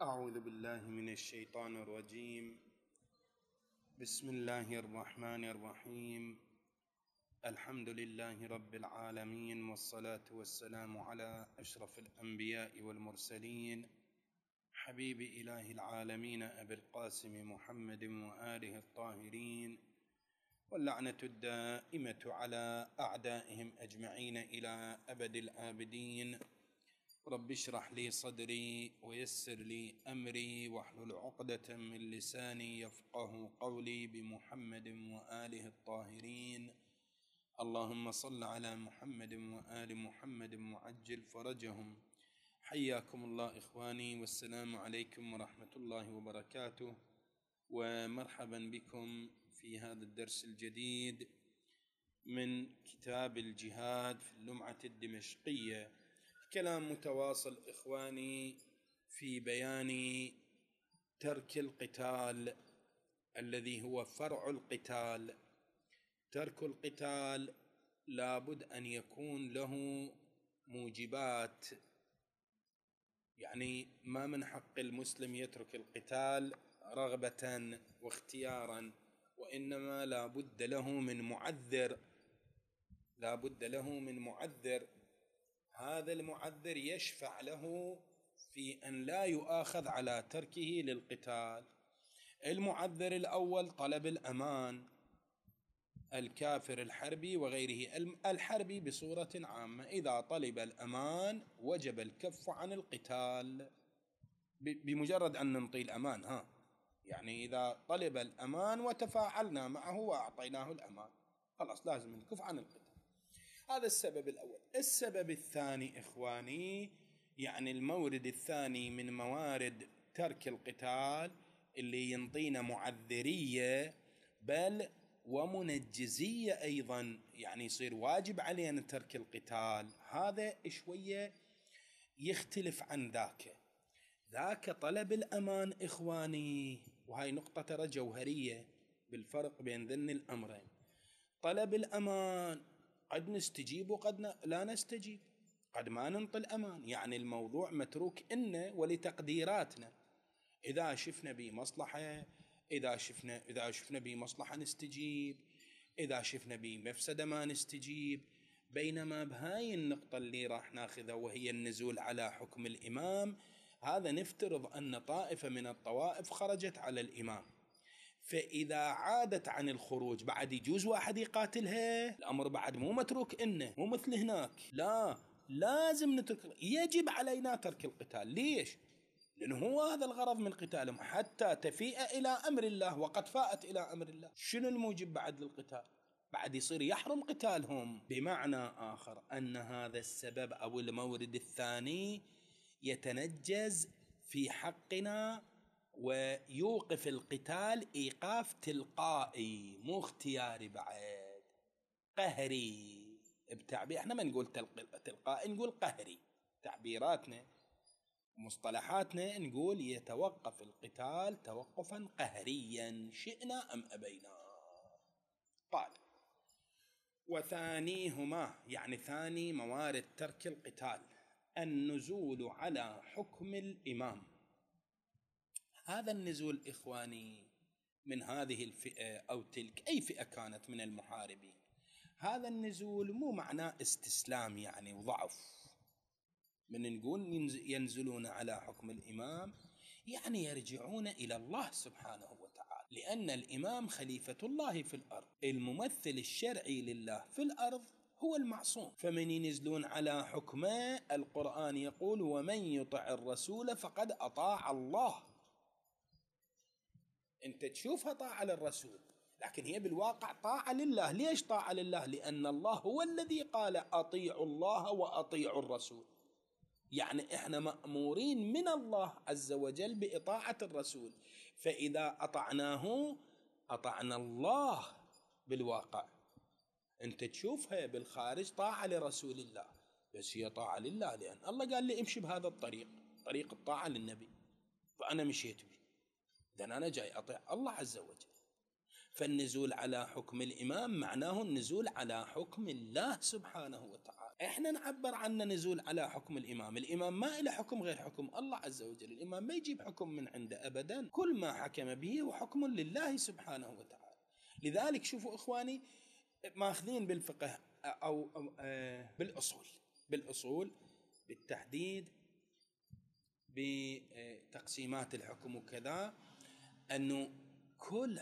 أعوذ بالله من الشيطان الرجيم. بسم الله الرحمن الرحيم. الحمد لله رب العالمين، والصلاة والسلام على أشرف الأنبياء والمرسلين، حبيب إله العالمين أبي القاسم محمد وآله الطاهرين، واللعنة الدائمة على أعدائهم أجمعين إلى أبد الآبدين. رب اشرح لي صدري ويسر لي أمري واحلل عقدة من لساني يفقه قولي، بمحمد وآله الطاهرين. اللهم صل على محمد وآل محمد وعجل فرجهم. حياكم الله إخواني، والسلام عليكم ورحمة الله وبركاته، ومرحبا بكم في هذا الدرس الجديد من كتاب الجهاد في اللمعة الدمشقية. كلام متواصل إخواني في بيان ترك القتال الذي هو فرع القتال. ترك القتال لابد أن يكون له موجبات، يعني ما من حق المسلم يترك القتال رغبة واختيارا، وإنما لابد له من معذر. لابد له من معذر، هذا المعذر يشفع له في أن لا يؤاخذ على تركه للقتال. المعذر الأول طلب الأمان، الكافر الحربي وغيره الحربي بصورة عامة إذا طلب الأمان وجب الكف عن القتال بمجرد أن ننطي الأمان. يعني إذا طلب الأمان وتفاعلنا معه وأعطيناه الأمان، خلاص لازم نكف عن القتال. هذا السبب الأول. السبب الثاني إخواني، يعني المورد الثاني من موارد ترك القتال اللي ينطينا معذرية بل ومنجزية أيضا، يعني يصير واجب علينا ترك القتال. هذا شوية يختلف عن ذاك طلب الأمان إخواني، وهي نقطة ترى جوهرية بالفرق بين ذن الأمرين. طلب الأمان قد نستجيب وقد لا نستجيب، قد ما ننطي الأمان، يعني الموضوع متروك إنا ولتقديراتنا. إذا شفنا بمصلحة، إذا شفنا بمصلحة نستجيب، إذا شفنا بمفسدة ما نستجيب. بينما بهاي النقطة اللي راح ناخذها وهي النزول على حكم الإمام، هذا نفترض أن طائفة من الطوائف خرجت على الإمام، فإذا عادت عن الخروج بعد يجوز واحد يقاتلها. الأمر بعد مو متروك إنه مو مثل هناك، لا لازم نترك، يجب علينا ترك القتال. ليش؟ لأنه هو هذا الغرض من قتالهم، حتى تفيء إلى أمر الله، وقد فاءت إلى أمر الله. شنو الموجب بعد للقتال؟ بعد يصير يحرم قتالهم. بمعنى آخر أن هذا السبب أو المورد الثاني يتنجز في حقنا ويوقف القتال إيقاف تلقائي مو اختياري، بعد قهري بتعبير. احنا ما نقول تلقائي، نقول قهري. تعبيراتنا ومصطلحاتنا نقول يتوقف القتال توقفا قهريا شئنا أم أبينا. قال: وثانيهما، يعني ثاني موارد ترك القتال، النزول على حكم الإمام. هذا النزول إخواني من هذه الفئة أو تلك، أي فئة كانت من المحاربين، هذا النزول مو معناه استسلام يعني وضعف. من نقول ينزلون على حكم الإمام، يعني يرجعون إلى الله سبحانه وتعالى، لأن الإمام خليفة الله في الأرض، الممثل الشرعي لله في الأرض هو المعصوم. فمن ينزلون على حكمه، القرآن يقول: ومن يطع الرسول فقد أطاع الله. أنت تشوفها طاعة للرسول، لكن هي بالواقع طاعة لله. ليش طاعة لله؟ لأن الله هو الذي قال: أطيعوا الله وأطيعوا الرسول. يعني إحنا مأمورين من الله عز وجل بإطاعة الرسول، فإذا أطعناه أطعنا الله بالواقع. أنت تشوفها بالخارج طاعة لرسول الله، بس هي طاعة لله، لأن الله قال لي امشي بهذا الطريق، طريق الطاعة للنبي، فأنا مشيت به، إذن أنا جاي أطيع الله عز وجل. فالنزول على حكم الإمام معناه النزول على حكم الله سبحانه وتعالى. احنا نعبر عنه نزول على حكم الإمام. الإمام ما إله حكم غير حكم الله عز وجل. الإمام ما يجيب حكم من عنده أبدا، كل ما حكم به هو حكم لله سبحانه وتعالى. لذلك شوفوا إخواني، ماخذين بالفقه أو بالأصول بالتحديد بتقسيمات الحكم وكذا، أنه كل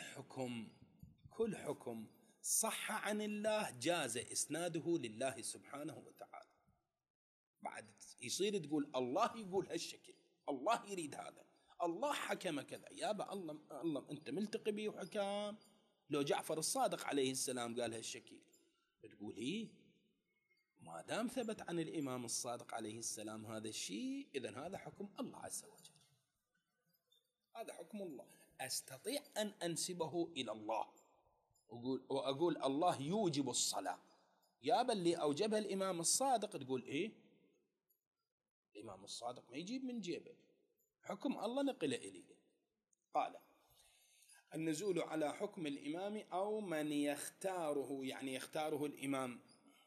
حكم صح عن الله جاز إسناده لله سبحانه وتعالى. بعد يصير تقول الله يقول هالشكل، الله يريد هذا، الله حكم كذا، يابا الله أنت ملتقي به وحكام. لو جعفر الصادق عليه السلام قال هالشكل تقول إيه، ما دام ثبت عن الإمام الصادق عليه السلام هذا الشيء، إذن هذا حكم الله عز وجل، هذا حكم الله. أستطيع أن أنسبه إلى الله وأقول الله يوجب الصلاة، يابا اللي أوجبها الإمام الصادق تقول إيه، الإمام الصادق ما يجيب من جيبه، حكم الله نقل إليه. قال النزول على حكم الإمام أو من يختاره، يعني يختاره الإمام.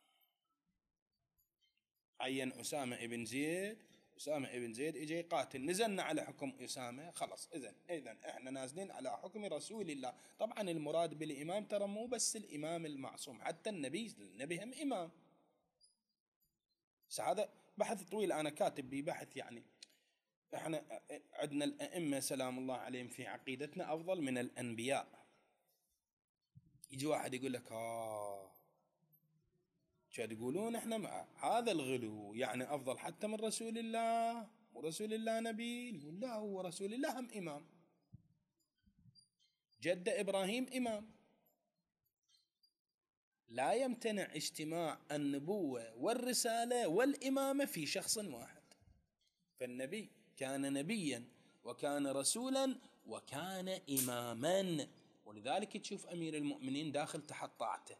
عين أسامة ابن زيد إجي قاتل، نزلنا على حكم أسامة، خلص إذن إحنا نازلين على حكم رسول الله. طبعا المراد بالإمام ترى مو بس الإمام المعصوم، حتى النبي هم إمام. هذا بحث طويل أنا كاتب ببحث، يعني إحنا عندنا الأئمة سلام الله عليهم في عقيدتنا أفضل من الأنبياء. يجي واحد يقول لك شو تقولون احنا مع هذا الغلو، يعني افضل حتى من رسول الله، ورسول الله نبي؟ نقول لا، هو رسول الله هم امام، جد ابراهيم امام. لا يمتنع اجتماع النبوة والرسالة والامامة في شخص واحد. فالنبي كان نبيا وكان رسولا وكان اماما، ولذلك تشوف امير المؤمنين داخل تحت طاعته.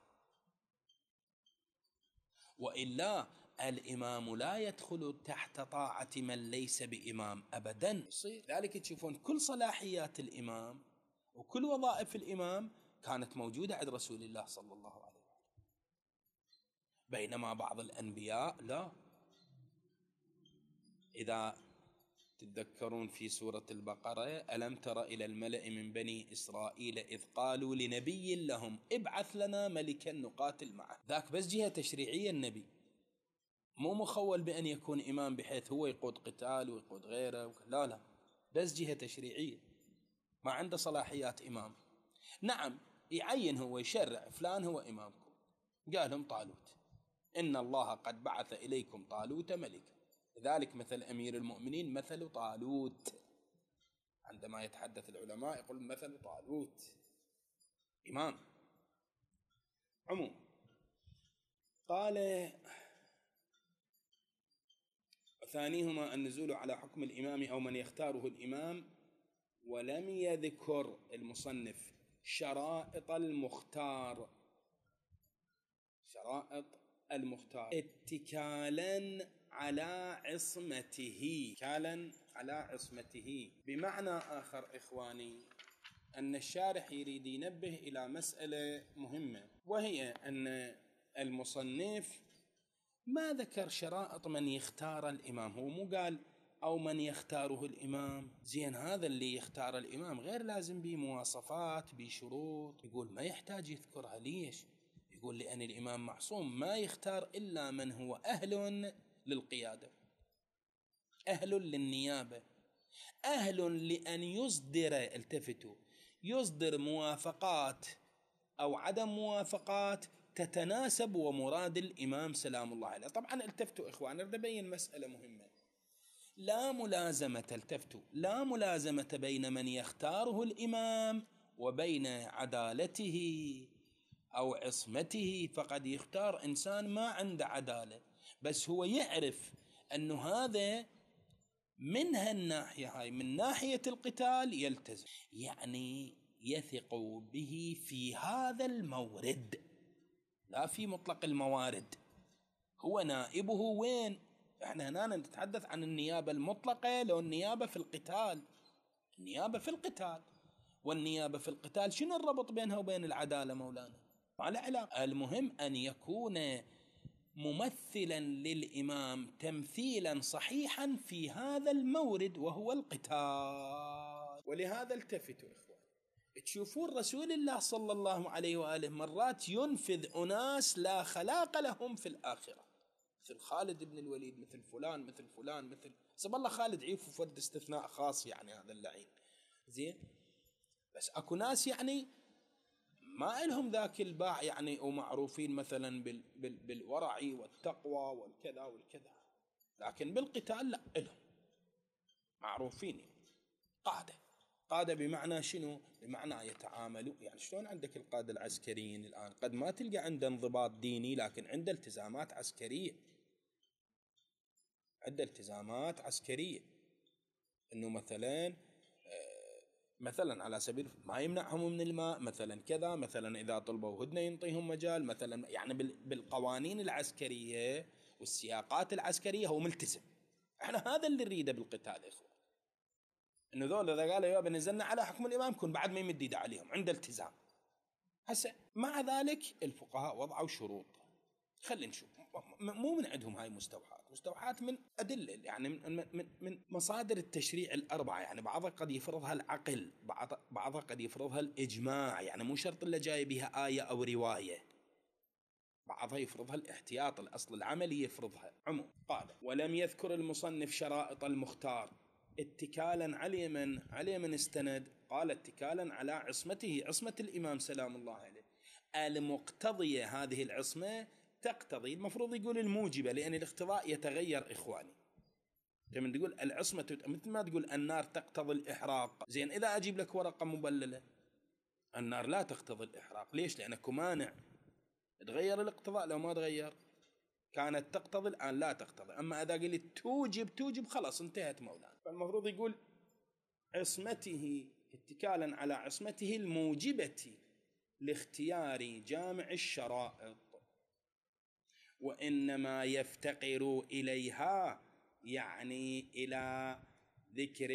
وإلا الإمام لا يدخل تحت طاعة من ليس بإمام أبدا. ذلك تشوفون كل صلاحيات الإمام وكل وظائف الإمام كانت موجودة عند رسول الله صلى الله عليه وسلم، بينما بعض الأنبياء لا. إذا تتذكرون في سورة البقرة، ألم تر إلى الملأ من بني إسرائيل إذ قالوا لنبي لهم ابعث لنا ملكا نقاتل معه. ذاك بس جهة تشريعية، النبي مو مخول بأن يكون إمام بحيث هو يقود قتال ويقود غيره، لا، بس جهة تشريعية، ما عنده صلاحيات إمام. نعم يعين، هو يشرع فلان هو إمامكم، قال لهم طالوت إن الله قد بعث إليكم طالوت ملكا. لذلك مثل أمير المؤمنين مثل طالوت، عندما يتحدث العلماء يقول مثل طالوت إمام عموم. قال ثانيهما النزول على حكم الإمام أو من يختاره الإمام. ولم يذكر المصنف شرائط المختار اتكالا على عصمته. بمعنى آخر إخواني، أن الشارح يريد ينبه إلى مسألة مهمة، وهي أن المصنف ما ذكر شرائط من يختار الإمام. هو مو قال أو من يختاره الإمام، زين هذا اللي يختار الإمام غير لازم به مواصفات بشروط، يقول ما يحتاج يذكرها. ليش؟ يقول لأن الإمام معصوم، ما يختار إلا من هو أهل للقيادة، أهل للنيابة، أهل لأن يصدر موافقات أو عدم موافقات تتناسب ومراد الإمام سلام الله عليه. طبعا التفتوا إخوان، أريد أبين مسألة مهمة. لا ملازمة بين من يختاره الإمام وبين عدالته أو عصمته. فقد يختار إنسان ما عنده عدالة، بس هو يعرف أنه هذا من هالناحية هاي، من ناحية القتال يلتزم، يعني يثق به في هذا المورد، لا في مطلق الموارد. هو نائبه وين؟ احنا هنا نتحدث عن النيابة المطلقة، لو النيابة في القتال. والنيابة في القتال شنو الربط بينها وبين العدالة مولانا؟ ما له علاقة. المهم أن يكون ممثلا للإمام تمثيلا صحيحا في هذا المورد وهو القتال. ولهذا التفتوا إخوان، تشوفون رسول الله صلى الله عليه وآله مرات ينفذ أناس لا خلاق لهم في الآخرة، مثل خالد بن الوليد، مثل فلان مثل فلان مثل سب الله خالد عيف وفرد استثناء خاص يعني هذا اللعين زين. بس اكو ناس يعني ما إلهم ذاك الباع يعني، ومعروفين مثلا بالورع والتقوى والكذا والكذا، لكن بالقتال لا، إلهم معروفين يعني. قادة بمعنى شنو؟ بمعنى يتعاملوا يعني شلون عندك القادة العسكريين الآن قد ما تلقى عنده انضباط ديني لكن عنده التزامات عسكرية، عنده التزامات عسكرية، انه مثلا على سبيل ما يمنعهم من الماء مثلا كذا، مثلا اذا طلبوا هدنه ينطيهم مجال مثلا، يعني بالقوانين العسكريه والسياقات العسكريه هو ملتزم. احنا هذا اللي نريده بالقتال اخوه، انه ذول اذا قالوا يابا نزلنا على حكم الامام كن بعد ما يمد ايده عليهم، عنده التزام. هسه مع ذلك الفقهاء وضعوا شروط، خلينا نشوف، مو من عندهم هاي مستوحات من أدلة يعني من مصادر التشريع الأربعة، يعني بعضها قد يفرضها العقل، بعضها قد يفرضها الإجماع، يعني مو شرط إلا جاي بها آية أو رواية، بعضها يفرضها الاحتياط، الأصل العملي يفرضها عموم. قال ولم يذكر المصنف شرائط المختار اتكالا على من استند، قال اتكالا على عصمة الإمام سلام الله عليه، المقتضية هذه العصمة تقتضي، المفروض يقول الموجبة، لأن الاقتضاء يتغير إخواني، لما تقول العصمة مثل ما تقول النار تقتضي الإحراق، زين إذا أجيب لك ورقة مبللة النار لا تقتضي الإحراق، ليش؟ لأنك مانع، تغير الاقتضاء، لو ما تغير كانت تقتضي الآن لا تقتضي، أما إذا قلت توجب خلاص انتهت مولانا. فالمفروض يقول عصمته اتكالا على عصمته الموجبة لاختيار جامع الشرائط، وإنما يفتقر إليها يعني إلى ذكر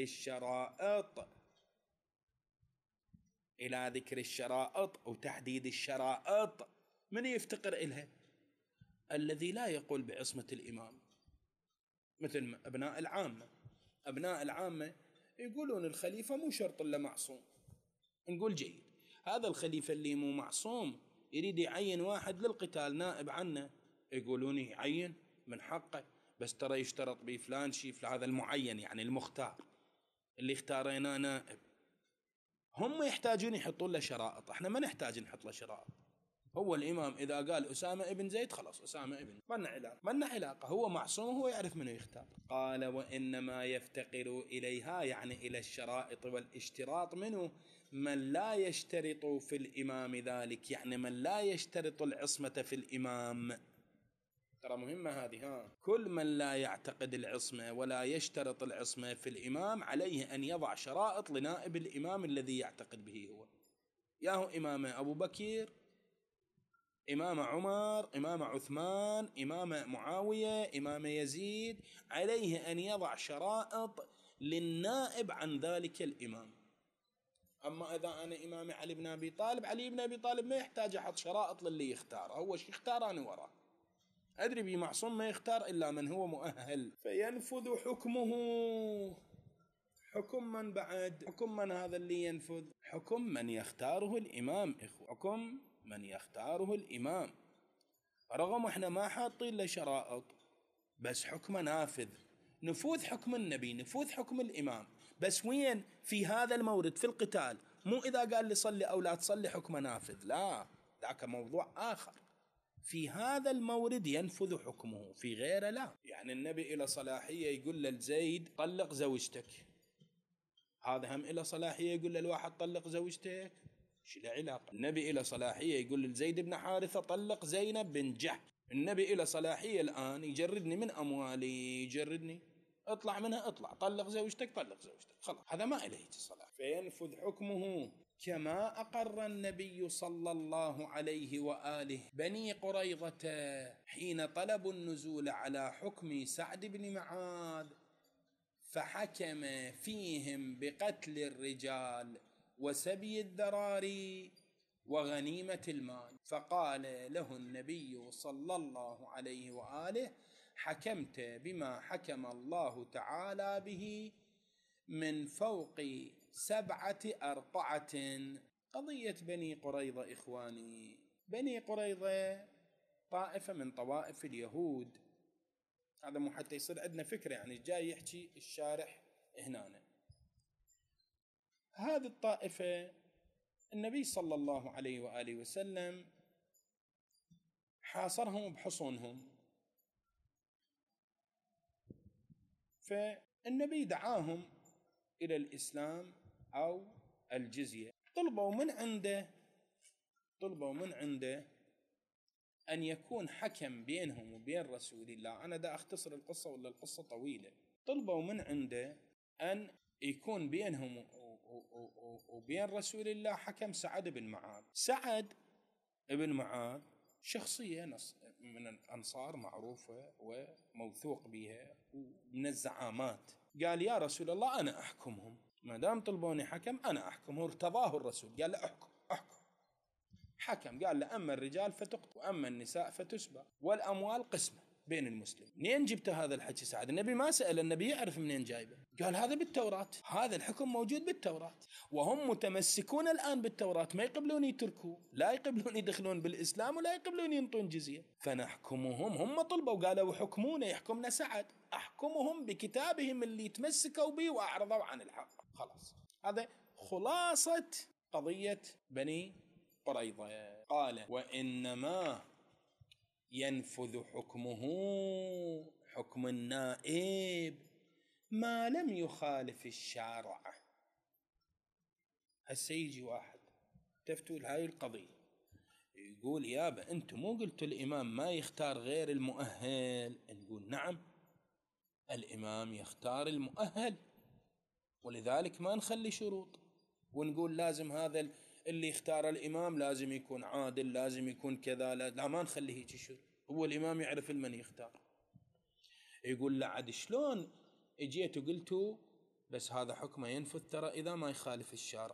الشرائط أو تحديد الشرائط. من يفتقر إليها؟ الذي لا يقول بعصمة الإمام، مثل أبناء العامة يقولون الخليفة مو شرط إلا معصوم، نقول جيد، هذا الخليفة اللي مو معصوم يريد يعين واحد للقتال نائب عنه، يقولون يعين من حقه، بس ترى يشترط بفلان شيء، في هذا المعين يعني المختار اللي اختاريناه نائب. هم يحتاجون يحطون له شرائط، احنا ما نحتاج نحط له شرائط. هو الإمام إذا قال أسامة ابن زيد خلاص أسامة ابن، ما علاقة، هو معصوم هو يعرف منه يختار. قال وإنما يفتقر إليها يعني إلى الشرائط والاشتراط منه من لا يشترط في الإمام ذلك، يعني من لا يشترط العصمة في الإمام. ترى مهمة هذه، كل من لا يعتقد العصمة ولا يشترط العصمة في الإمام عليه أن يضع شرائط لنائب الإمام الذي يعتقد به هو، ياهو إمام أبو بكر، إمام عمر، إمام عثمان، إمام معاوية، إمام يزيد، عليه أن يضع شرائط للنائب عن ذلك الإمام. أما إذا أنا إمامي علي بن أبي طالب ما يحتاج أحط شرائط للي يختار، هو شي اختار أنا وراه، أدري بي معصوم ما يختار إلا من هو مؤهل، فينفذ حكمه. حكم من بعد؟ حكم من هذا اللي ينفذ؟ حكم من يختاره الإمام إخوة، حكم من يختاره الإمام، رغم احنا ما حاطين له شرائط، بس حكم نافذ، نفوذ حكم النبي، نفوذ حكم الإمام، بس وين؟ في هذا المورد في القتال، مو إذا قال لي صلي أو لا تصلي حكم نافذ، لا، ذاك موضوع آخر. في هذا المورد ينفذ حكمه، في غيره لا. يعني النبي إلى صلاحية يقول لزيد طلق زوجتك، هذا هم إلى صلاحية يقول للواحد طلق زوجتك؟ شو له علاقة؟ النبي إلى صلاحية يقول لزيد بن حارثة طلق زينب بن جحش، النبي إلى صلاحية الآن يجردني من أموالي، يجردني اطلع منها، اطلع، طلق زوجتك خلاص، هذا ما إليه الصلاة. فينفذ حكمه كما أقر النبي صلى الله عليه وآله بني قريظة حين طلبوا النزول على حكم سعد بن معاذ، فحكم فيهم بقتل الرجال وسبي الذراري وغنيمة المال. فقال له النبي صلى الله عليه وآله: حكمت بما حكم الله تعالى به من فوق 7 أرقعة. قضية بني قريظة إخواني، بني قريظة طائفة من طوائف اليهود، هذا مو حتى يصير عندنا فكرة يعني جاي يحكي الشارح هنا. هذه الطائفة النبي صلى الله عليه وآله وسلم حاصرهم بحصونهم، فالنبي دعاهم إلى الإسلام أو الجزية. طلبوا من عنده أن يكون حكم بينهم وبين رسول الله. أنا دا أختصر القصة ولا القصة طويلة. طلبوا من عنده أن يكون بينهم وبين رسول الله حكم سعد بن معاذ. سعد بن معاذ شخصية من الأنصار معروفة وموثوق بها ومن الزعامات. قال: يا رسول الله أنا أحكمهم، ما دام طلبوني حكم أنا أحكمه. ارتضاه الرسول، قال له أحكم. حكم، قال له: أما الرجال فتقتل وأما النساء فتسبى والأموال قسمة بين المسلمين. منين جبت هذا الحكي سعد؟ النبي ما سأل، النبي يعرف منين جايبه. قال: هذا بالتوراة، هذا الحكم موجود بالتوراة، وهم متمسكون الآن بالتوراة، ما يقبلون يتركوه، لا يقبلون يدخلون بالإسلام ولا يقبلون ينطون جزية، فنحكمهم. هم طلبوا قالوا: حكمونا، يحكمنا سعد، أحكمهم بكتابهم اللي يتمسكوا به وأعرضوا عن الحق. خلاص، هذا خلاصة قضية بني قريظة. قال: وإنما ينفذ حكمه حكم النائب ما لم يخالف الشارع. هسه يجي واحد تفتوا لهاي القضية يقول: يابا أنتم مو قلتوا الإمام ما يختار غير المؤهل؟ نقول: نعم، الإمام يختار المؤهل، ولذلك ما نخلي شروط ونقول لازم هذا اللي يختار الإمام لازم يكون عادل، لازم يكون كذا. لا، ما نخليه هيك شروط، هو الإمام يعرف المن يختار. يقول: لا عاد شلون اجيت وقلتوا بس هذا حكمه ينفذ ترى إذا ما يخالف الشارع؟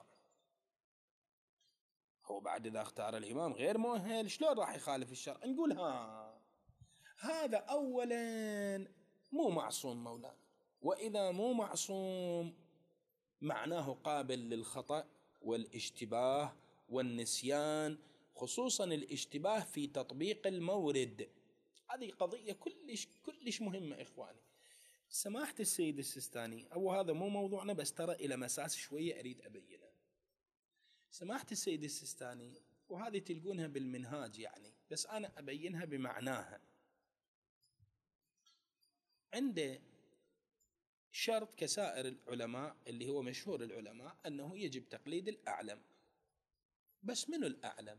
هو بعد إذا اختار الإمام غير مؤهل شلون راح يخالف الشرع؟ نقول: هذا أولا مو معصوم مولانا، وإذا مو معصوم معناه قابل للخطأ والاشتباه والنسيان، خصوصا الاشتباه في تطبيق المورد. هذه قضية كلش مهمة إخواني. سماحة السيد السيستاني، أو هذا مو موضوعنا بس ترى إلى مساس شوية أريد أبينه. سماحة السيد السيستاني، وهذه تلقونها بالمنهاج يعني، بس أنا أبينها بمعناها. عنده شرط كسائر العلماء اللي هو مشهور العلماء أنه يجب تقليد الأعلم. بس منو الأعلم؟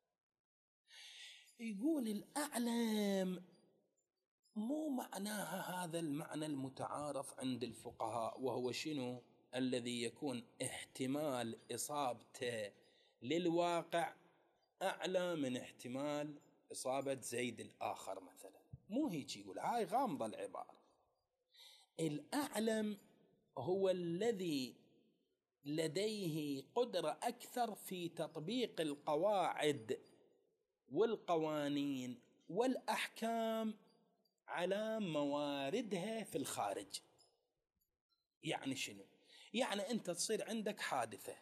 يقول الأعلم مو معناها هذا المعنى المتعارف عند الفقهاء، وهو شنو؟ الذي يكون احتمال إصابته للواقع أعلى من احتمال إصابة زيد الآخر مثلا. مو هيك يقول، هاي غامضة العبارة. الأعلم هو الذي لديه قدرة أكثر في تطبيق القواعد والقوانين والأحكام على مواردها في الخارج. يعني شنو؟ يعني أنت تصير عندك حادثة،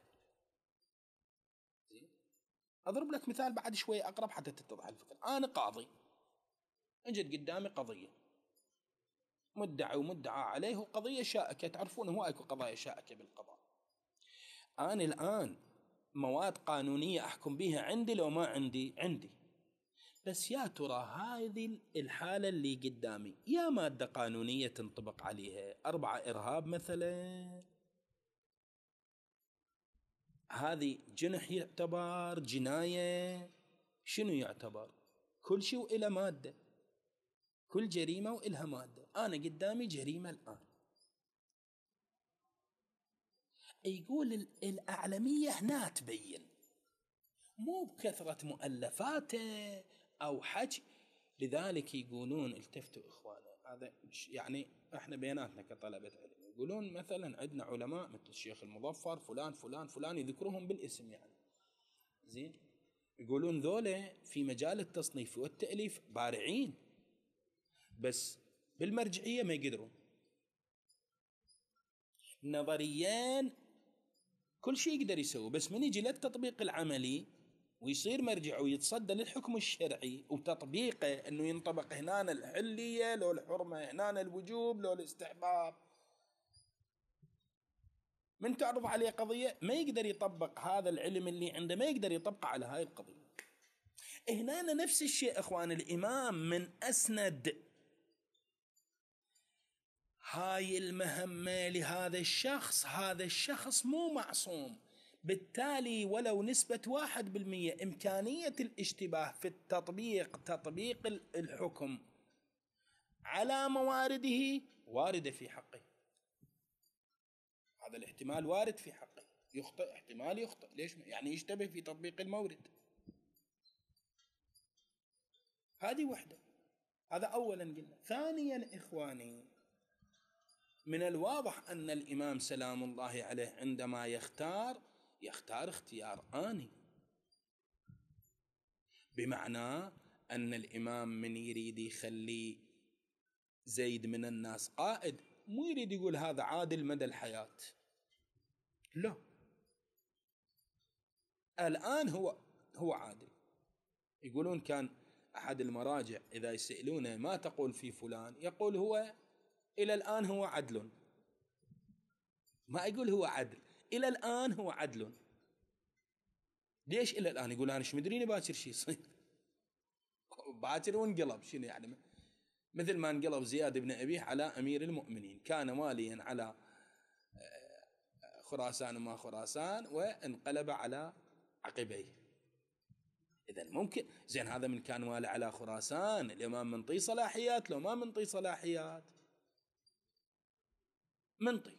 أضرب لك مثال بعد شوي أقرب حتى تتضح الفكرة. أنا قاضي، انجد قدامي قضية، مدعي ومدعى عليه، وقضية شائكة، تعرفون هو أكو قضايا شائكة بالقضاء. أنا الآن مواد قانونية أحكم بها عندي لو ما عندي؟ عندي. بس يا ترى هذه الحالة اللي قدامي يا مادة قانونية تنطبق عليها 4 إرهاب مثلا، هذه جنح يعتبر جناية، شنو يعتبر؟ كل شيء وإلى مادة، كل جريمة وإلها مادة. أنا قدامي جريمة الآن، يقول الأعلمية هنا تبين، مو بكثرة مؤلفاته أو حكي. لذلك يقولون، التفتوا إخوانا، هذا يعني إحنا بيناتنا كطلبة علم، يقولون مثلا عندنا علماء مثل الشيخ المظفر فلان فلان فلان، يذكرهم بالاسم يعني، زين، يقولون ذولا في مجال التصنيف والتأليف بارعين، بس بالمرجعية ما يقدرون. نظريا كل شيء يقدر يسوي، بس من يجي للتطبيق العملي ويصير مرجع ويتصدى للحكم الشرعي وتطبيقه، انه ينطبق هنا الحلية لو الحرمة، هنا الوجوب لو الاستحباب، من تعرض عليه قضية ما يقدر يطبق هذا العلم اللي عنده، ما يقدر يطبقه على هاي القضية. هنا نفس الشيء اخوان، الامام من اسند هاي المهمة لهذا الشخص، هذا الشخص مو معصوم، بالتالي ولو نسبة 1% إمكانية الاشتباه في التطبيق، تطبيق الحكم على موارده واردة في حقه. هذا الاحتمال وارد في حقه، يخطئ احتمال يخطئ، ليش؟ يعني يشتبه في تطبيق المورد. هذه وحدة، هذا أولا قلنا. ثانيا إخواني، من الواضح أن الإمام سلام الله عليه عندما يختار اختيار آني، بمعنى أن الإمام من يريد يخلي زيد من الناس قائد، مو يريد يقول هذا عادل مدى الحياة، لا، الآن هو عادل. يقولون كان أحد المراجع إذا يسألونه ما تقول في فلان، يقول هو إلى الآن هو عدل، ما يقول هو عدل، إلى الآن هو عدل. ليش إلى الآن؟ يقول أنا مش مدريني باكر شيء يصير، باكر وانقلب، شنو يعني؟ مثل ما انقلب زياد بن أبيه على أمير المؤمنين، كان واليا على خراسان وما خراسان، وانقلب على عقبيه. إذن ممكن زين هذا من كان والي على خراسان، الإمام منطي صلاحيات لو ما منطي صلاحيات؟ منطي.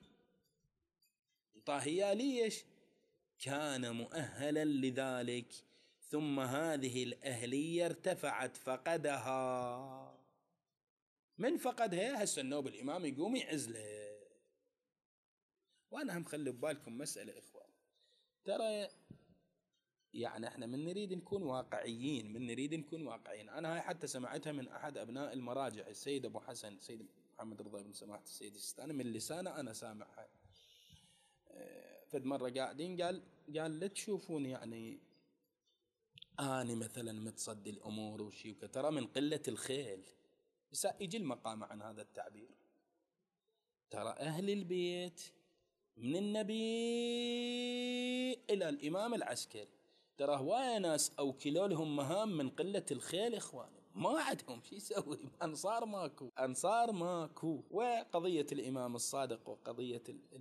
طاهية ليش؟ كان مؤهلا لذلك، ثم هذه الأهلية ارتفعت فقدها. من فقدها هسه النوب الإمام يقوم يعزله. وأنا هم خلوا ببالكم مسألة إخوان، ترى يعني احنا من نريد نكون واقعيين، أنا هاي حتى سمعتها من أحد أبناء المراجع السيد أبو حسن، السيد محمد رضا بن سماحة السيد السيستاني، من لسانه أنا سامعها. فد مرة قاعدين قال لا تشوفون يعني أنا مثلا متصدي الأمور وشي ترى من قلة الخيل، بس يجي المقام عن هذا التعبير. ترى أهل البيت من النبي إلى الإمام العسكري، ترى هواية ناس أوكلوا لهم مهام من قلة الخيل إخواني، ما عندهم شي يسوي، أنصار ماكو. وقضية الإمام الصادق وقضية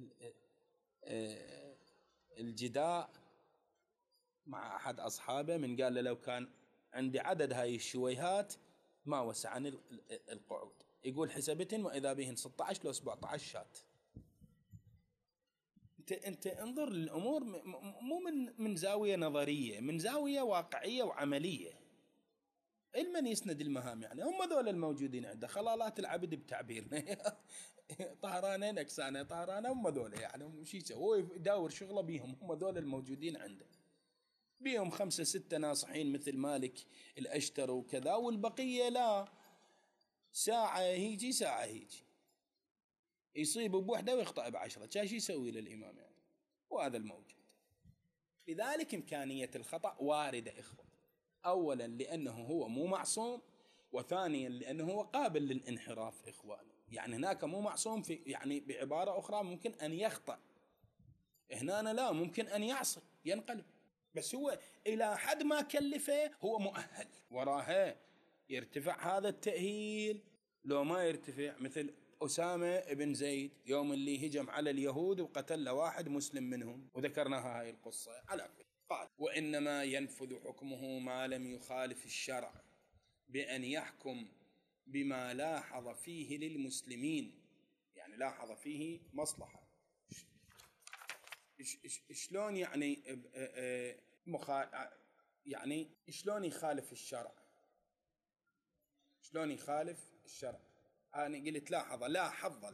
الجداء مع أحد أصحابه، من قال له لو كان عندي عدد هاي الشويهات ما وسعني القعود، يقول حسبتن وإذا بهن 16 لو 17 شات. انت انظر للأمور مو من زاوية نظرية، من زاوية واقعية وعملية. المن يسند المهام يعني هم ذول الموجودين عنده، خلالات العبد بتعبيرنا طهرانة نكسانة طهرانة، هم ذول يعني مش يسوي، هو يداور شغله بيهم، هم ذول الموجودين عنده، بيهم 5 6 ناصحين مثل مالك الأشتر وكذا، والبقية لا، ساعة هيجي ساعة هيجي، يصيب بوحدة ويخطأ ب10، شاش يسوي للإمام يعني، وهذا الموجود. لذلك إمكانية الخطأ واردة إخوة، أولا لأنه هو مو معصوم، وثانيا لأنه هو قابل للانحراف إخواني. يعني هناك مو معصوم في، يعني بعبارة أخرى ممكن أن يخطأ، هنا أنا لا، ممكن أن يعصي ينقلب، بس هو إلى حد ما كلفه هو مؤهل، وراها يرتفع هذا التأهيل لو ما يرتفع. مثل أسامة بن زيد يوم اللي هجم على اليهود وقتل واحد مسلم منهم، وذكرناها هاي القصة على قال وإنما ينفذ حكمه ما لم يخالف الشرع بأن يحكم بما لاحظ فيه للمسلمين، يعني لاحظ فيه مصلحة. شلون يعني يعني شلون يخالف الشرع؟ شلون يخالف الشرع؟ أنا قلت لاحظ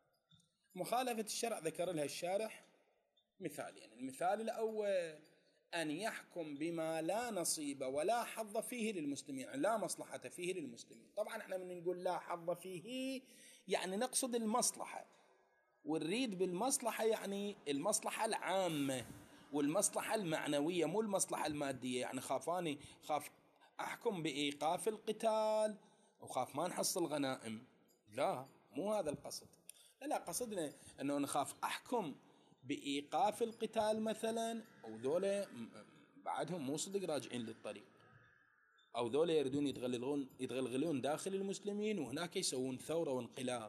مخالفة الشرع ذكر لها الشارح مثالين. المثال الأول أن يحكم بما لا نصيب ولا حظ فيه للمسلمين، يعني لا مصلحة فيه للمسلمين. طبعا احنا من نقول لا حظ فيه يعني نقصد المصلحة، ونريد بالمصلحة يعني المصلحة العامة والمصلحة المعنوية، مو المصلحة المادية. يعني خاف أحكم بإيقاف القتال وخاف ما نحصل غنائم، لا مو هذا القصد. لا قصدنا أنه نخاف أحكم بإيقاف القتال مثلا، وذولا بعدهم مو صدق راجعين للطريق، أو ذولا يريدون يتغلغلون داخل المسلمين وهناك يسوون ثورة وانقلاب.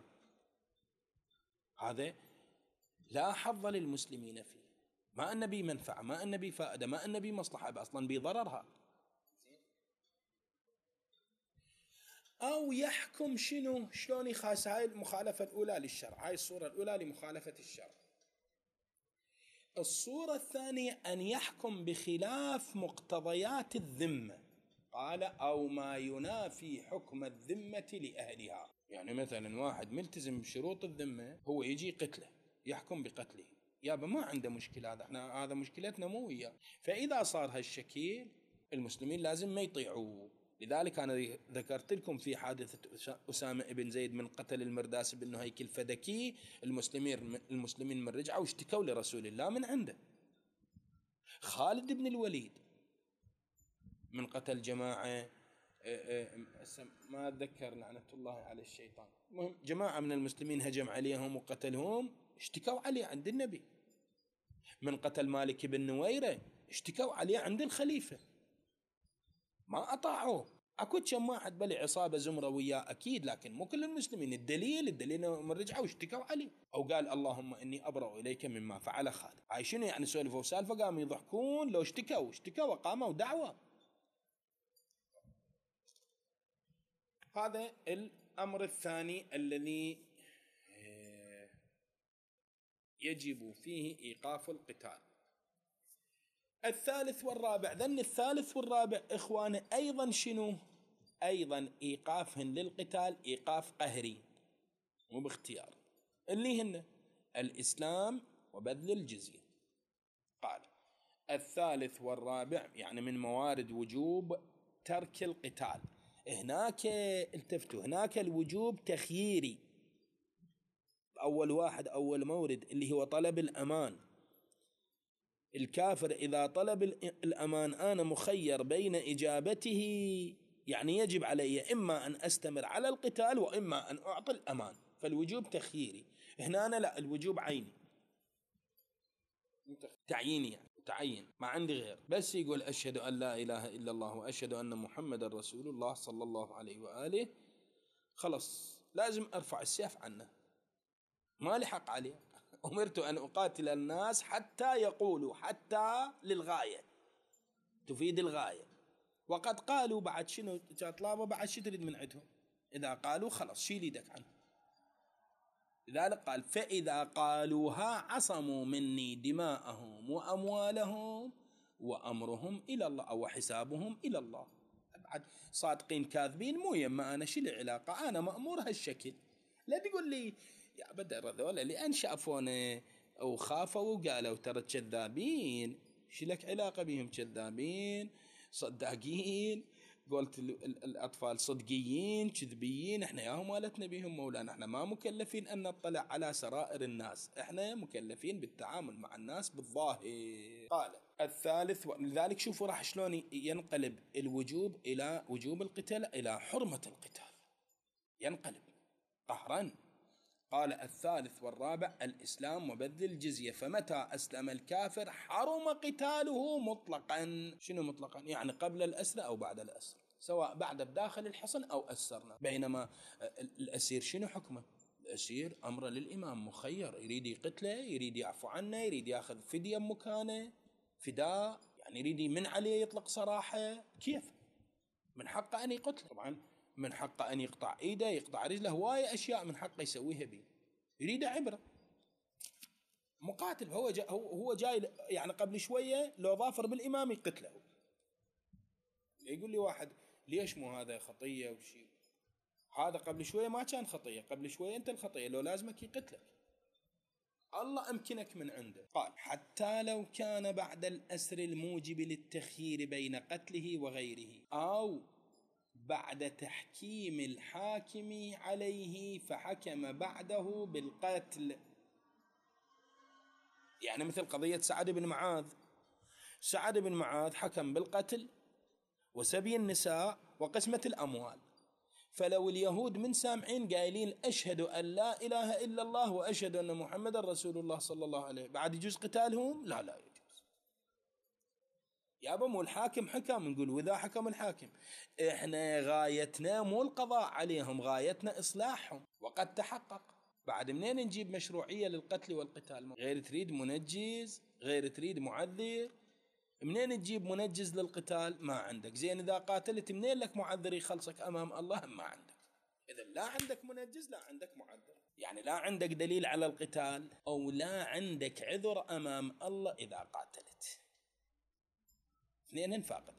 هذا لا حظ للمسلمين فيه، ما أن بي منفعة، ما أن بي فائدة، ما أن بي مصلحة، أصلا بي ضررها. أو يحكم شلون يخاس. هاي المخالفة الأولى للشرع، هاي الصورة الأولى لمخالفة الشرع. الصورة الثانية أن يحكم بخلاف مقتضيات الذمة، قال أو ما ينافي حكم الذمة لأهلها. يعني مثلا واحد ملتزم بشروط الذمة، هو يجي قتله، يحكم بقتله، يابا ما عنده مشكلة، هذا مشكلتنا مو وياه. فإذا صار هالشكل المسلمين لازم ما يطيعوه. لذلك أنا ذكرت لكم في حادثة أسامة بن زيد من قتل المرداس بن نهيك الفدكي، المسلمين من رجعوا واشتكوا لرسول الله من عنده. خالد بن الوليد من قتل جماعة، ما أتذكر لعنة الله على الشيطان، المهم جماعة من المسلمين هجم عليهم وقتلهم، اشتكوا عليه عند النبي. من قتل مالك بن نويرة اشتكوا عليه عند الخليفة، ما أطاعوه. أكو كم واحد بلي عصابة زمرة وياه أكيد، لكن مو كل المسلمين. الدليل من رجعوا واشتكوا عليه، أو قال اللهم إني أبرأ إليك مما فعل خالد. هاي شنو يعني؟ سولفوا سالفة قاموا يضحكون لو اشتكوا وقاموا دعوة. هذا الأمر الثاني الذي يجب فيه إيقاف القتال. الثالث والرابع، ذن الثالث والرابع إخواني أيضا شنو؟ أيضا إيقافهن للقتال إيقاف قهري مو باختيار، اللي هن الإسلام وبذل الجزية. قال الثالث والرابع يعني من موارد وجوب ترك القتال. هناك التفتوا، هناك الوجوب تخييري، أول واحد أول مورد اللي هو طلب الأمان. الكافر إذا طلب الأمان أنا مخير بين إجابته، يعني يجب علي إما أن أستمر على القتال وإما أن أعطي الأمان، فالوجوب تخييري. هنا أنا لا، الوجوب عيني، تعييني، يعني تعين، ما عندي غير، بس يقول أشهد أن لا إله إلا الله وأشهد أن محمد رسول الله صلى الله عليه وآله، خلص لازم أرفع السيف عنه، ما لي حق عليه. أمرت أن أقاتل الناس حتى يقولوا، حتى للغاية تفيد الغاية. وقد قالوا بعد شنو طلابة، بعد شو تريد من عندهم؟ إذا قالوا خلص شيل يدك عنه. لذلك قال فإذا قالوها عصموا مني دماءهم وأموالهم وأمرهم إلى الله، أو حسابهم إلى الله. بعد صادقين كاذبين مو يما أنا، شو العلاقة؟ أنا مأمور هالشكل. لا تقول لي يا بدر هذول اللي شافونا وخافوا وقالوا ترى كذابين، شو لك علاقة بهم؟ كذابين صداقين، قلت الأطفال صدقيين كذبيين، احنا ياهم مالتنا بهم مولانا، احنا ما مكلفين أن نطلع على سرائر الناس، احنا مكلفين بالتعامل مع الناس بالظاهر. قال الثالث، لذلك شوفوا راح شلون ينقلب الوجوب إلى وجوب القتال إلى حرمة القتال، ينقلب قهرا. قال الثالث والرابع الإسلام وبذل الجزية، فمتى أسلم الكافر حرم قتاله مطلقا. شنو مطلقا؟ يعني قبل الأسر أو بعد الأسر، سواء بعد بداخل الحصن أو أسرنا. بينما الأسير شنو حكمه؟ الأسير أمر للإمام مخير، يريد يقتله، يريد يعفو عنه، يريد ياخذ فدية مكانه، فداء يعني يريد من عليه يطلق سراحه، كيف؟ من حقه أن يقتله طبعا، من حقه أن يقطع إيده، يقطع رجله، هواية أشياء من حقه يسويها بي، يريد عبرة. مقاتل، هو جاي يعني قبل شوية لو ظافر بالإمام يقتله. يقول لي واحد ليش مو هذا خطية وشي؟ هذا قبل شوية ما كان خطية، قبل شوية أنت الخطية، لو لازمك يقتلك. الله أمكنك من عنده. قال حتى لو كان بعد الأسر الموجب للتخيير بين قتله وغيره، أو بعد تحكيم الحاكم عليه فحكم بعده بالقتل. يعني مثل قضية سعد بن معاذ. سعد بن معاذ حكم بالقتل وسبي النساء وقسمة الأموال، فلو اليهود من سامعين قايلين أشهد أن لا إله إلا الله وأشهد أن محمد رسول الله صلى الله عليه، بعد يجوز قتالهم؟ لا يجوز. يابا مو الحاكم حكم، نقول وإذا حكم الحاكم، إحنا غايتنا مو القضاء عليهم، غايتنا إصلاحهم، وقد تحقق. بعد منين نجيب مشروعية للقتل والقتال؟ غير تريد منجز، غير تريد معذر. منين تجيب منجز للقتال؟ ما عندك. زين إذا قاتلت منين لك معذر يخلصك أمام الله؟ ما عندك. إذا لا عندك منجز لا عندك معذر، يعني لا عندك دليل على القتال أو لا عندك عذر أمام الله إذا قاتلت. اثنين فاقد.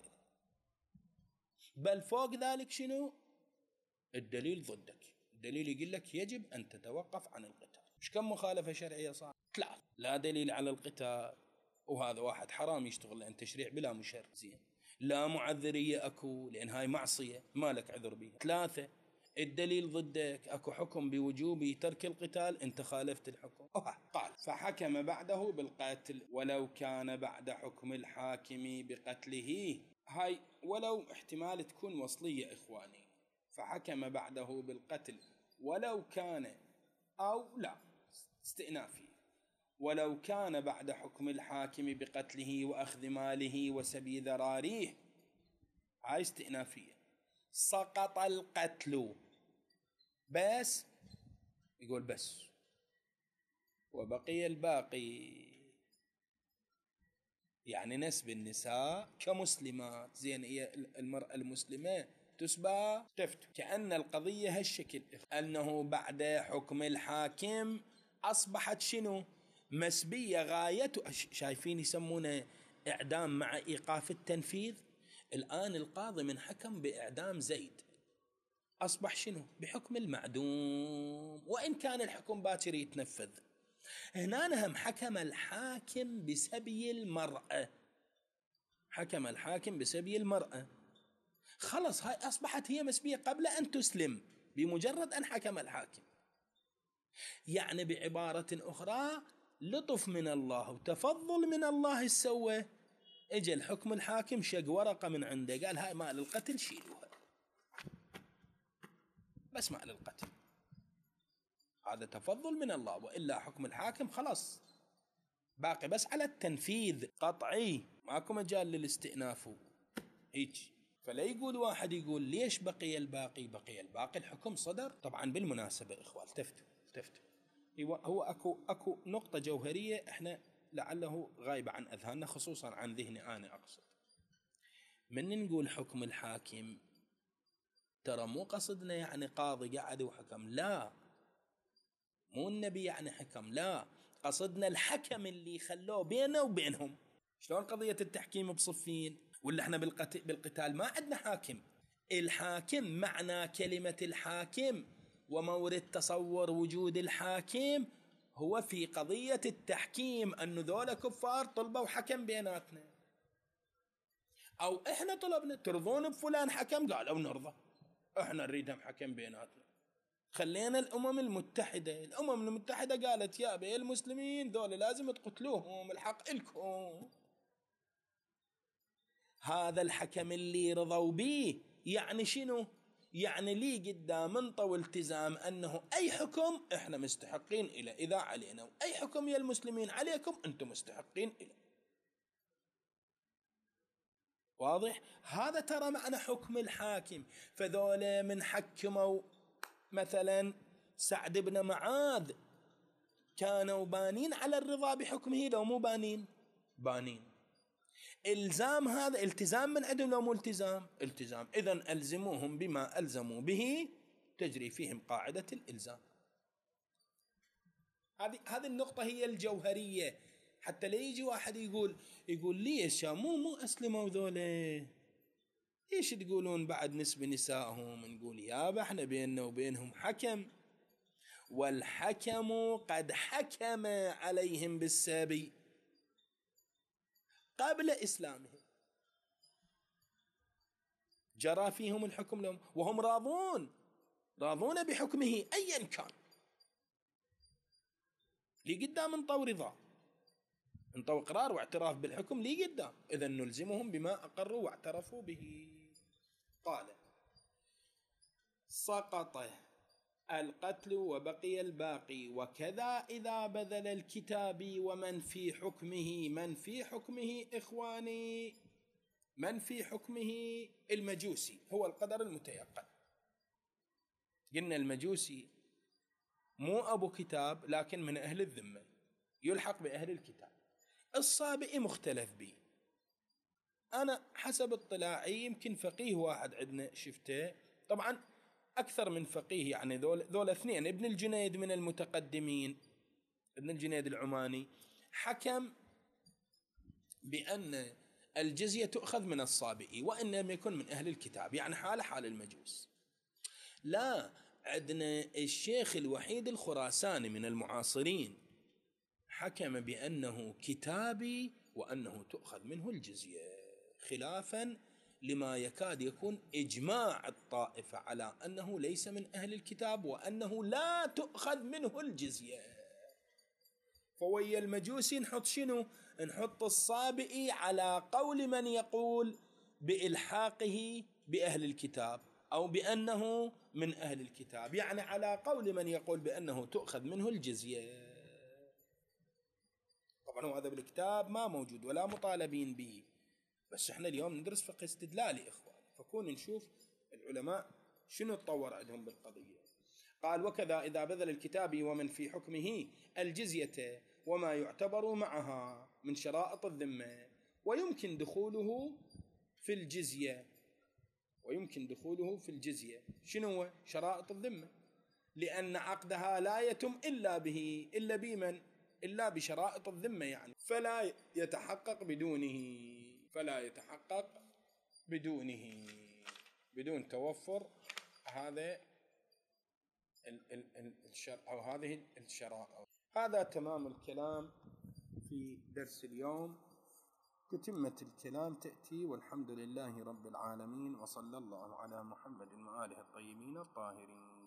بل فوق ذلك شنو؟ الدليل ضدك، الدليل يقول لك يجب أن تتوقف عن القتال. مش كم مخالفة شرعية صار؟ لا دليل على القتال، وهذا واحد حرام يشتغل لأن تشريع بلا مشرع. زين، لا معذرية أكو لأن هاي معصية ما لك عذر بها. 3 الدليل ضدك، أكو حكم بوجوب ترك القتال، أنت خالفت الحكم. قال فحكم بعده بالقتل ولو كان بعد حكم الحاكم بقتله. هاي ولو احتمال تكون وصلية إخواني. فحكم بعده بالقتل ولو كان، أو لا استئنافي، ولو كان بعد حكم الحاكم بقتله وأخذ ماله وسبي ذراريه. هاي استئنافية. سقط القتل بس، يقول بس وبقي الباقي، يعني نسب النساء كمسلمات. زين هي المرأة المسلمة تسبى تفتو. كأن القضية هالشكل، أنه بعد حكم الحاكم أصبحت شنو؟ مسبية غايته. شايفين يسمونه إعدام مع إيقاف التنفيذ. الآن القاضي من حكم بإعدام زيد أصبح شنو؟ بحكم المعدوم، وإن كان الحكم باكر يتنفذ. هنا نهم حكم الحاكم بسبي المرأة، حكم الحاكم بسبي المرأة. خلص هاي أصبحت هي مسبية قبل أن تسلم بمجرد أن حكم الحاكم. يعني بعبارة أخرى لطف من الله وتفضل من الله السوى، اجى الحكم الحاكم شق ورقة من عنده قال هاي مال القتل شيلوها، بس مال القتل. هذا تفضل من الله، وإلا حكم الحاكم خلاص باقي بس على التنفيذ قطعي، ماكو مجال للاستئناف هيك. فلا يقول واحد يقول ليش بقي الباقي؟ بقي الباقي الحكم صدر. طبعا بالمناسبة إخوان تفتوا هو أكو نقطة جوهرية احنا لعله غايبة عن أذهاننا، خصوصا عن ذهني أنا أقصد. من نقول حكم الحاكم ترى مو قصدنا يعني قاضي قعد وحكم، لا، مو النبي يعني حكم، لا، قصدنا الحكم اللي خلوه بينه وبينهم. شلون قضية التحكيم بصفين؟ ولا احنا بالقتال ما عندنا حاكم. الحاكم معنى كلمة الحاكم ومورد تصور وجود الحاكم هو في قضية التحكيم، أنه ذولا كفار طلبوا حكم بيناتنا، أو إحنا طلبنا ترضون بفلان حكم، قالوا نرضى، إحنا نريدهم حكم بيناتنا. خلينا الأمم المتحدة قالت يا بي المسلمين ذولا لازم تقتلوهم، الحق إلكم. هذا الحكم اللي رضوا به يعني شنو؟ يعني لي قدام انطوا التزام أنه أي حكم إحنا مستحقين إلى إذا علينا، وأي حكم يا المسلمين عليكم أنتم مستحقين إلى. واضح؟ هذا ترى معنى حكم الحاكم. فذولا من حكموا مثلا سعد بن معاذ كانوا بانين على الرضا بحكمه لو مو بانين؟ إلزام، هذا التزام من عندهم لو مو التزام؟ إذن ألزموهم بما ألزموا به تجري فيهم قاعدة الإلزام. هذه النقطة هي الجوهرية، حتى لا يجي واحد يقول ليش مو أسلموا ذولا، إيش تقولون بعد نسب نسائهم؟ نقول يابا احنا بيننا وبينهم حكم، والحكم قد حكم عليهم بالسبي قبل إسلامهم، جرى فيهم الحكم لهم وهم راضون بحكمه أيا كان. لي قدام انطوا رضا، انطوا إقرار واعتراف بالحكم لي قدام، إذا نلزمهم بما أقروا واعترفوا به. قال: سقط القتل وبقي الباقي، وكذا إذا بذل الكتاب ومن في حكمه. من في حكمه إخواني، من في حكمه المجوسي، هو القدر المتيقن. قلنا المجوسي مو أبو كتاب لكن من أهل الذمة، يلحق بأهل الكتاب. الصابئي مختلف به، أنا حسب اطلاعي يمكن فقيه واحد عندنا شفته، طبعا أكثر من فقيه، يعني ذول اثنين. ابن الجنيد من المتقدمين، ابن الجنيد العماني، حكم بأن الجزية تؤخذ من الصابئي وإن لم يكن من أهل الكتاب، يعني حال حال المجوس. لا، عندنا الشيخ الوحيد الخراساني من المعاصرين حكم بأنه كتابي وأنه تؤخذ منه الجزية، خلافا لما يكاد يكون إجماع الطائفة على أنه ليس من أهل الكتاب وأنه لا تؤخذ منه الجزية. فوي المجوسي نحط شنو؟ نحط الصابئي على قول من يقول بإلحاقه بأهل الكتاب أو بأنه من أهل الكتاب، يعني على قول من يقول بأنه تؤخذ منه الجزية. طبعا هذا بالكتاب ما موجود ولا مطالبين به، بس احنا اليوم ندرس فقه استدلالي إخوان، فكون نشوف العلماء شنو تطور عندهم بالقضية. قال: وكذا إذا بذل الكتاب ومن في حكمه الجزية وما يعتبر معها من شرائط الذمة، ويمكن دخوله في الجزية. ويمكن دخوله في الجزية شنو هو؟ شرائط الذمة، لأن عقدها لا يتم إلا به، إلا بمن؟ إلا بشرائط الذمة، يعني فلا يتحقق بدونه بدون توفر هذا الشرع أو هذه الشرائط. هذا تمام الكلام في درس اليوم، تتمة الكلام تأتي، والحمد لله رب العالمين، وصلى الله على محمد وآله الطيبين الطاهرين.